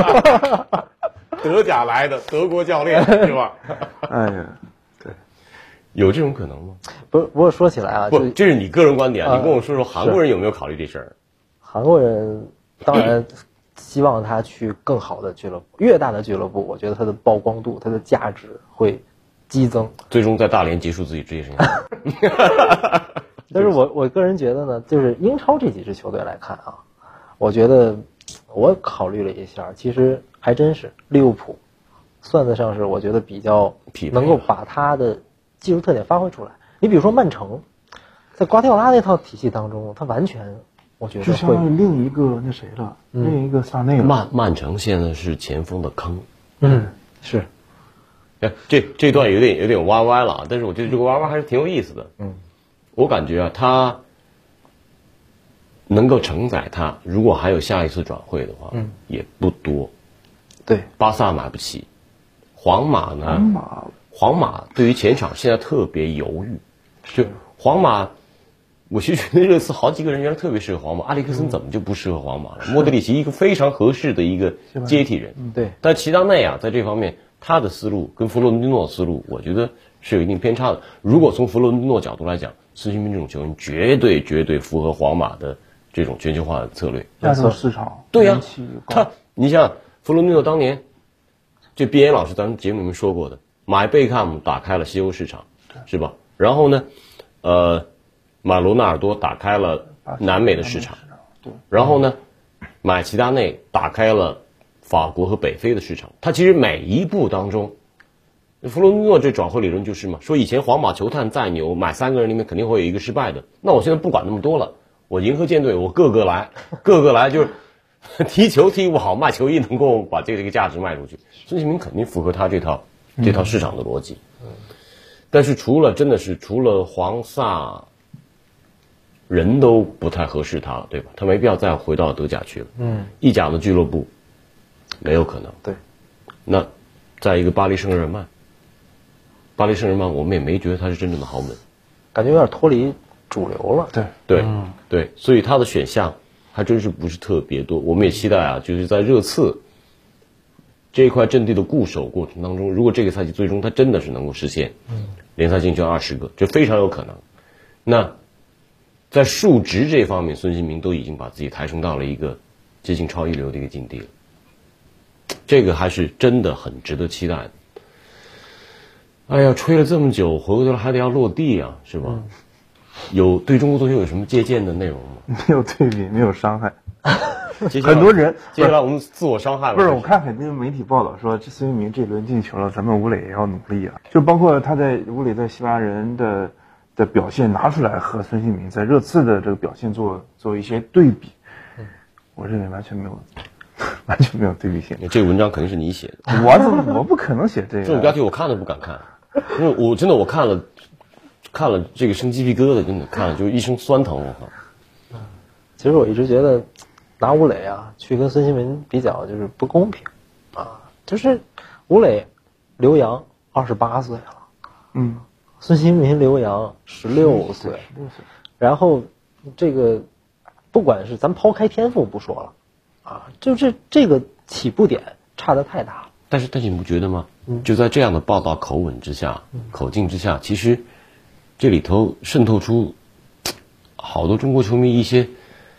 德甲来的德国教练是吧？ 哎呀，对， 有这种可能吗？ 不过说起来啊， 不，这是你个人观点啊，你跟我说说韩国人有没有考虑这事儿？ 韩国人当然希望他去更好的俱乐部，越大的俱乐部，我觉得他的曝光度、他的价值会激增， 最终在大连结束自己职业生涯。 但是我个人觉得呢，就是英超这几支球队来看啊，我觉得我考虑了一下，其实还真是利物浦算得上是我觉得比较能够把他的技术特点发挥出来。你比如说曼城，在瓜迪奥拉那套体系当中，他完全我觉得就相当于另一个那谁了，另一个萨内了。 曼城现在是前锋的坑。 是。 哎，这段有点歪歪了，但是我觉得这个歪歪还是挺有意思的。我感觉啊，他能够承载他，如果还有下一次转会的话，也不多。 对， 巴萨买不起，皇马呢？皇马对于前场现在特别犹豫。就皇马，我其实觉得热刺好几个人原来特别适合皇马，阿里克森怎么就不适合皇马了？莫德里奇一个非常合适的一个接替人。 对， 但齐达内啊，在这方面他的思路跟弗洛伦蒂诺的思路，我觉得是有一定偏差的。如果从弗洛伦蒂诺角度来讲，孙兴民这种球员绝对符合皇马的这种全球化的策略。 亚洲市场， 对呀，你像弗洛伦蒂诺当年，这毕岩老师咱们节目里面说过的，买贝克汉姆打开了西欧市场，是吧？然后呢，买罗纳尔多打开了南美的市场，然后呢，买齐达内打开了法国和北非的市场。他其实每一步当中，弗洛伦蒂诺这转会理论就是嘛，说以前皇马球探再牛，买3个人里面肯定会有一个失败的。那我现在不管那么多了，我银河舰队我个个来，就是踢球踢不好，卖球衣能够把这个价值卖出去。孙兴民肯定符合他这套市场的逻辑。但是除了黄萨，人都不太合适他了，对吧？他没必要再回到德甲去了。意甲的俱乐部没有可能。 对。 那在一个巴黎圣日耳曼，我们也没觉得他是真正的豪门， 感觉有点脱离主流了。 对，所以他的选项还真是不是特别多。我们也期待啊，就是在热刺这一块阵地的固守过程当中，如果这个赛季最终他真的是能够实现联赛进球20个，这非常有可能。那在数值这方面，孙兴民都已经把自己抬升到了一个接近超一流的一个境地了，这个还是真的很值得期待的。哎呀，吹了这么久，回过头来还得要落地啊，是吧？有对中国足球有什么借鉴的内容吗？ 没有对比，没有伤害。 很多人接下来我们自我伤害了。 不是，我看很多媒体报道说，这孙兴民这轮进球了，咱们吴磊也要努力啊。就包括吴磊在西班牙人的表现拿出来和孙兴民在热刺的这个表现做一些对比，我认为完全没有对比性。 这个文章肯定是你写的， 我不可能写这个。 这种标题我看都不敢看，因为我真的看了这个生鸡皮疙瘩，真的看了就一身酸疼。我靠！ 其实我一直觉得拿吴磊啊去跟孙兴民比较就是不公平啊，就是吴磊留洋28岁了，孙兴民留洋16岁，然后这个不管是咱抛开天赋不说了啊，就是这个起步点差得太大了。 但是你不觉得吗？就在这样的报道口径之下，其实这里头渗透出好多中国球迷一些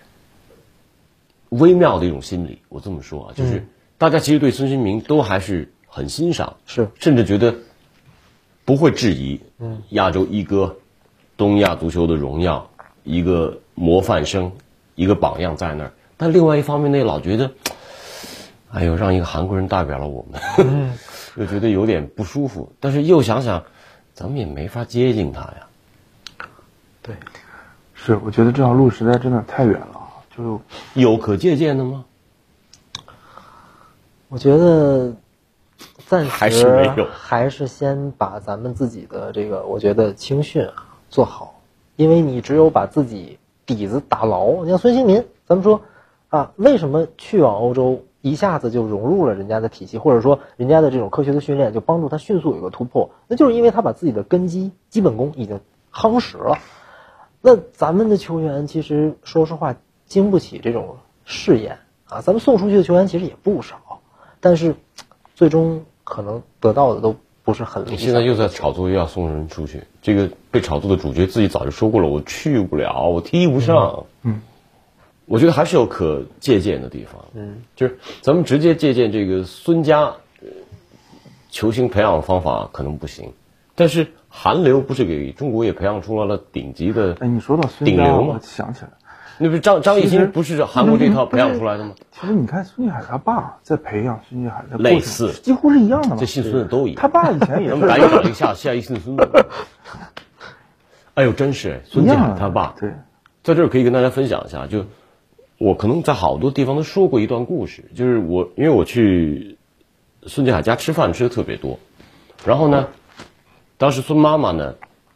微妙的一种心理。我这么说啊，就是大家其实对孙兴民都还是很欣赏，甚至觉得不会质疑，亚洲一哥，东亚足球的荣耀，一个模范生，一个榜样在那儿。但另外一方面呢，老觉得，哎呦，让一个韩国人代表了我们，又觉得有点不舒服。但是又想想，咱们也没法接近他呀。 对，是，我觉得这条路实在真的太远了。 就有可借鉴的吗？ 我觉得暂时还是没有， 还是先把咱们自己的这个，我觉得青训啊做好，因为你只有把自己底子打牢。你像孙兴民，咱们说啊，为什么去往欧洲一下子就融入了人家的体系，或者说人家的这种科学的训练就帮助他迅速有一个突破，那就是因为他把自己的根基、基本功已经夯实了。那咱们的球员其实说实话经不起这种试验啊，咱们送出去的球员其实也不少，但是最终可能得到的都不是很理想。 现在又在炒作，又要送人出去。这个被炒作的主角自己早就说过了，我去不了，我踢不上。我觉得还是有可借鉴的地方。就是咱们直接借鉴这个孙家球星培养方法可能不行，但是韩流不是给中国也培养出来了顶级的你说到孙顶家，我流吗？ 想起来， 那不是张艺兴不是韩国这套培养出来的吗？ 其实你看孙继海他爸在培养孙继海的过程类似几乎是一样的嘛。 这姓孙的都一样。 他爸以前也是。 赶紧找一个下一姓孙的。哎呦，真是孙继海他爸。 对， 在这儿可以跟大家分享一下，就我可能在好多地方都说过一段故事，就是因为我去孙继海家吃饭吃的特别多，然后呢，当时孙妈妈呢，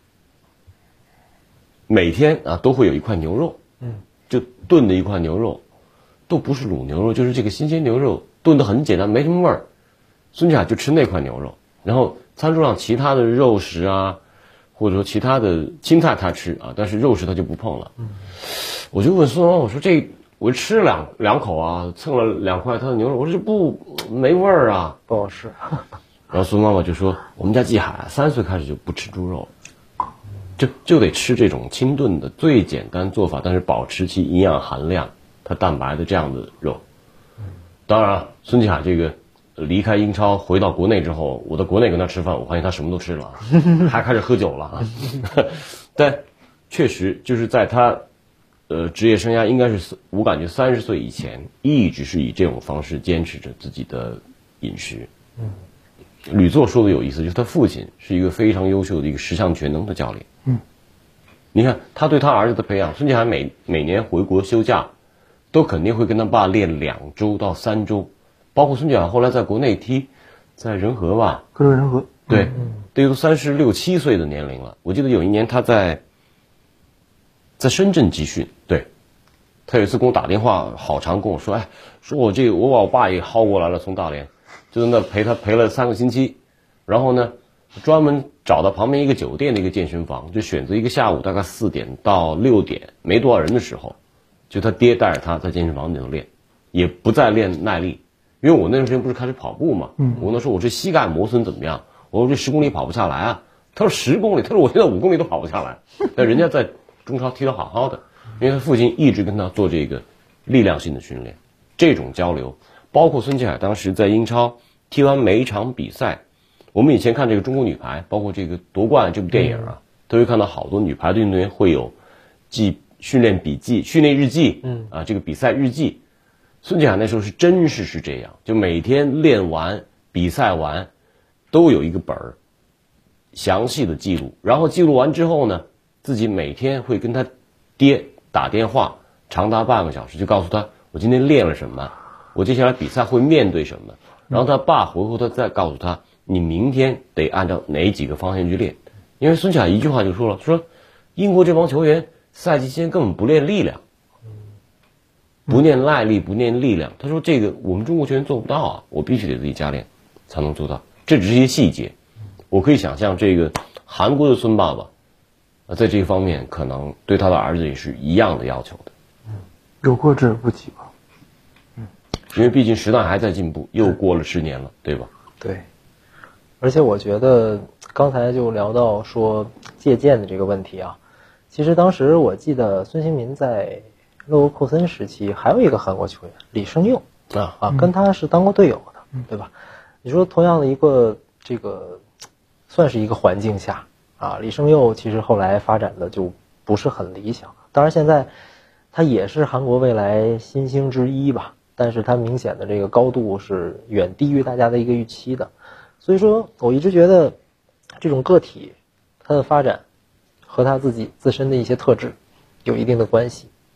每天啊都会有一块牛肉，就炖的一块牛肉，都不是卤牛肉，就是这个新鲜牛肉炖的很简单，没什么味儿。孙继海就吃那块牛肉，然后餐桌上其他的肉食啊，或者说其他的青菜他吃啊，但是肉食他就不碰了。我就问孙妈，我说我吃了两口啊，蹭了2块他的牛肉，我说这没味儿啊， 不好吃。 然后孙妈妈就说，我们家继海3岁开始就不吃猪肉了，就得吃这种清炖的最简单做法，但是保持其营养含量、它蛋白的这样的肉。当然，孙继海这个离开英超回到国内之后，我在国内跟他吃饭，我发现他什么都吃了，还开始喝酒了啊。但确实就是在他职业生涯应该是我感觉30岁以前，一直是以这种方式坚持着自己的饮食。吕作说的有意思，就是他父亲是一个非常优秀的一个十项全能的教练。你看他对他儿子的培养，孙继海每年回国休假，都肯定会跟他爸练2周到3周，包括孙继海后来在国内踢，在仁和吧， 科州仁和， 对，这都36、7岁的年龄了。我记得有一年他在深圳集训，对，他有一次给我打电话，好长跟我说，说我把我爸也薅过来了，从大连，就在那陪他陪了3个星期，然后呢，专门找到旁边一个酒店的一个健身房，就选择一个下午大概4点到6点没多少人的时候，就他爹带着他在健身房里头练，也不再练耐力，因为我那段时间不是开始跑步嘛，我那时候我这膝盖磨损怎么样？我说这10公里跑不下来啊，他说10公里，他说我现在5公里都跑不下来，但人家在中超踢得好好的，因为他父亲一直跟他做这个力量性的训练，这种交流，包括孙继海当时在英超踢完每一场比赛，我们以前看这个中国女排，包括这个夺冠这部电影啊，都会看到好多女排的运动员会有记训练笔记、训练日记，这个比赛日记。孙继海那时候是真是这样，就每天练完、比赛完，都有一个本儿，详细的记录。然后记录完之后呢，自己每天会跟他爹打电话，长达半个小时，就告诉他我今天练了什么，我接下来比赛会面对什么。然后他爸回头他再告诉他，你明天得按照哪几个方向去练。因为孙继海一句话就说了，说英国这帮球员赛季期间根本不练力量，不练耐力，不练力量。他说这个我们中国球员做不到啊，我必须得自己加练才能做到。这只是一些细节，我可以想象这个韩国的孙爸爸在这一方面可能对他的儿子也是一样的要求的。 有过之而不及吧。 因为毕竟时代还在进步，又过了10年了，对吧？ 对。而且我觉得刚才就聊到说借鉴的这个问题啊，其实当时我记得孙兴民在勒沃库森时期还有一个韩国球员李胜佑跟他是当过队友的，对吧？你说同样的一个这个算是一个环境下啊，李胜佑其实后来发展的就不是很理想，当然现在他也是韩国未来新星之一吧，但是他明显的这个高度是远低于大家的一个预期的。所以说我一直觉得这种个体他的发展和他自己自身的一些特质有一定的关系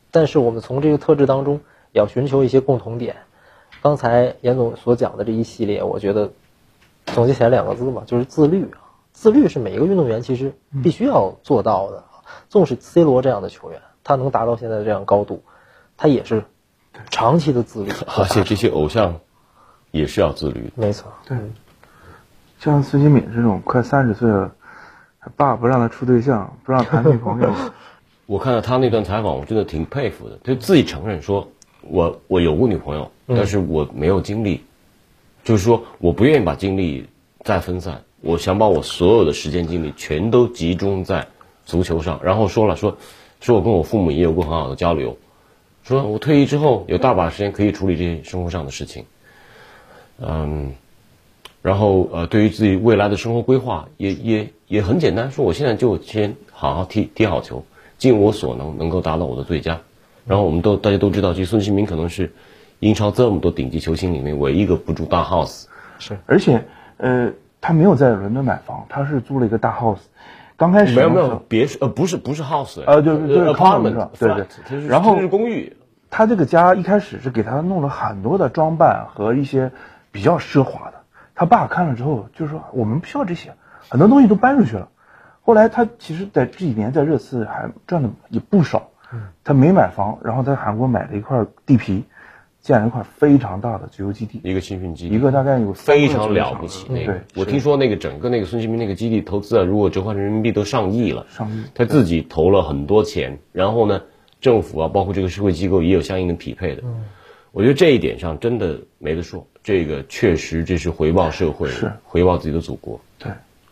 但是我们从这个特质当中也要寻求一些共同点。刚才严总所讲的这一系列，我觉得总结起来2个字吧，就是自律啊。自律是每一个运动员其实必须要做到的。纵使 C 罗这样的球员，他能达到现在这样高度，他也是长期的自律。 而且这些偶像也是要自律的。 没错， 对。像孙兴敏这种快30岁了，爸不让他处对象，不让谈女朋友。 我看到他那段采访，我真的挺佩服的。他自己承认说，我有过女朋友，但是我没有精力，就是说我不愿意把精力再分散，我想把我所有的时间精力全都集中在足球上。然后说我跟我父母也有过很好的交流，说我退役之后有大把时间可以处理这些生活上的事情。然后对于自己未来的生活规划也很简单，说我现在就先好好踢好球，尽我所能够达到我的最佳。然后大家都知道，其实孙兴民可能是英超这么多顶级球星里面唯一一个不住大 house。 是，而且他没有在伦敦买房，他是租了一个大 house。刚开始没有别墅，不是 house， 对 apartment， 对，然后这是公寓。 他这个家一开始是给他弄了很多的装扮和一些比较奢华的。他爸看了之后就说我们不需要这些，很多东西都搬出去了。后来他其实在这几年在热刺还赚的也不少。他没买房，然后在韩国买了一块地皮，建了一块非常大的足球基地， 一个青训基地， 一个大概有非常了不起。那个对， 我听说那个整个那个孙兴民那个基地投资如果折换成人民币都上亿了， 上亿。 他自己投了很多钱，然后呢，政府包括这个社会机构也有相应的匹配的。我觉得这一点上真的没得说，这个确实这是回报社会， 是回报自己的祖国。 对，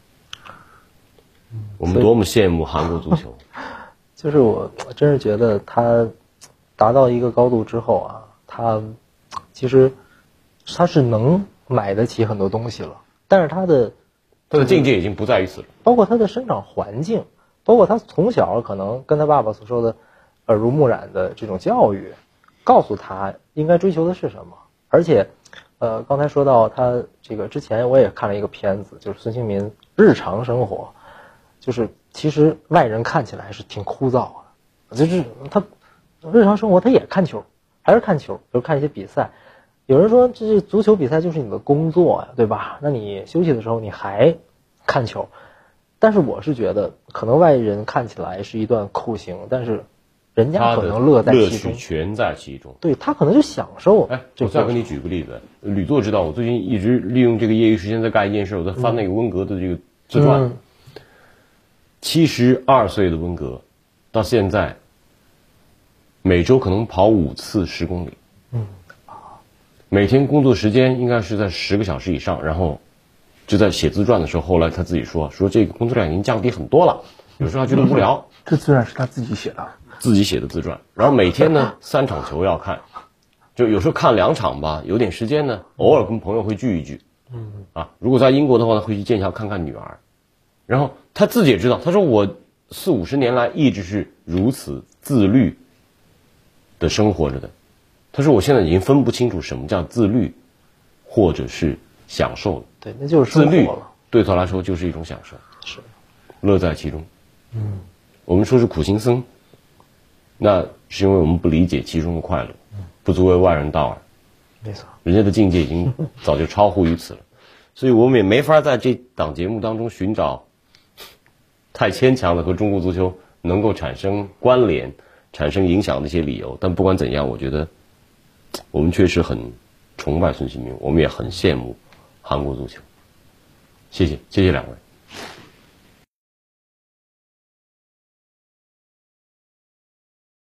我们多么羡慕韩国足球。 就是我真是觉得他达到一个高度之后啊，他其实他是能买得起很多东西了，但是他的境界已经不在于此了。 包括他的生长环境，包括他从小可能跟他爸爸所说的耳濡目染的这种教育，告诉他应该追求的是什么。而且刚才说到他这个之前我也看了一个片子，就是孙兴民日常生活，就是其实外人看起来是挺枯燥的，就是他日常生活他也看球，还是看球，就看一些比赛。有人说这足球比赛就是你的工作呀，对吧？那你休息的时候你还看球，但是我是觉得可能外人看起来是一段酷刑，但是人家可能乐在其中， 乐趣全在其中。 对，他可能就享受。 我再给你举个例子，吕作知道我最近一直利用这个业余时间在干一件事，我在翻那个温格的这个自传。72岁的温格到现在每周可能跑5次10公里，每天工作时间应该是在10个小时以上，然后就在写自传的时候，后来他自己说这个工作量已经降低很多了，有时候还觉得无聊。 这自传是他自己写的， 自己写的自传。然后每天呢3场球要看，就有时候看2场吧，有点时间呢，偶尔跟朋友会聚一聚。如果在英国的话呢，会去剑桥看看女儿。然后他自己也知道，他说我40-50年来一直是如此自律的生活着的。他说我现在已经分不清楚什么叫自律或者是享受了。 对，那就是自律对他来说就是一种享受， 是乐在其中。我们说是苦行僧，那是因为我们不理解其中的快乐，不足为外人道耳。 没错， 人家的境界已经早就超乎于此了，所以我们也没法在这档节目当中寻找太牵强的和中国足球能够产生关联、产生影响的一些理由。但不管怎样，我觉得我们确实很崇拜孙兴民，我们也很羡慕韩国足球。谢谢两位。